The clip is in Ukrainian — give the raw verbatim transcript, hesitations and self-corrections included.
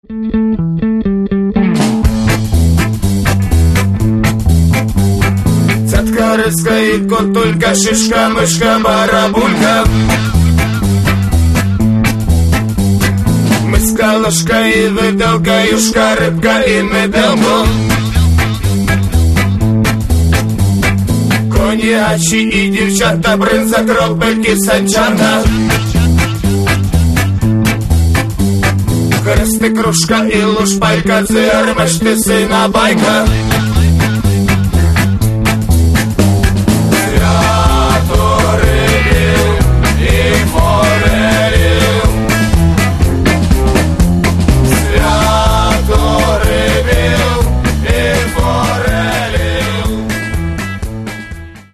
Цятка риска і котулька, шишка, мишка, барабулька. Миска, ложка і виделка, юшка, рибка і меделко. Конячі і дівчата, бринза, кропельки, санчата. Хрести, кружка і лушпайка, це армешти, сина байка.